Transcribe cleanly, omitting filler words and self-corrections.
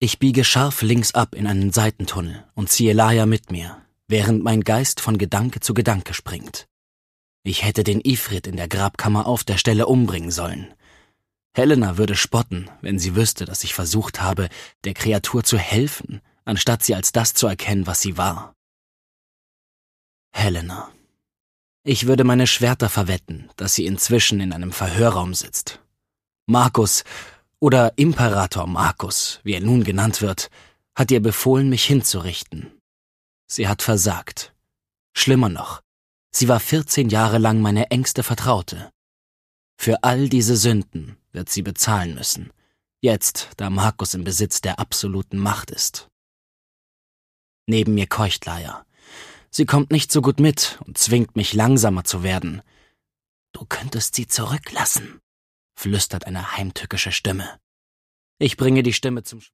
Ich biege scharf links ab in einen Seitentunnel und ziehe Laia mit mir, während mein Geist von Gedanke zu Gedanke springt. Ich hätte den Ifrit in der Grabkammer auf der Stelle umbringen sollen. Helena würde spotten, wenn sie wüsste, dass ich versucht habe, der Kreatur zu helfen, anstatt sie als das zu erkennen, was sie war. Helena. Ich würde meine Schwerter verwetten, dass sie inzwischen in einem Verhörraum sitzt. Markus, oder Imperator Markus, wie er nun genannt wird, hat ihr befohlen, mich hinzurichten. Sie hat versagt. Schlimmer noch, sie war 14 Jahre lang meine engste Vertraute. Für all diese Sünden wird sie bezahlen müssen, jetzt, da Markus im Besitz der absoluten Macht ist. Neben mir keucht Laia. Sie kommt nicht so gut mit und zwingt mich, langsamer zu werden. »Du könntest sie zurücklassen«, flüstert eine heimtückische Stimme. Ich bringe die Stimme zum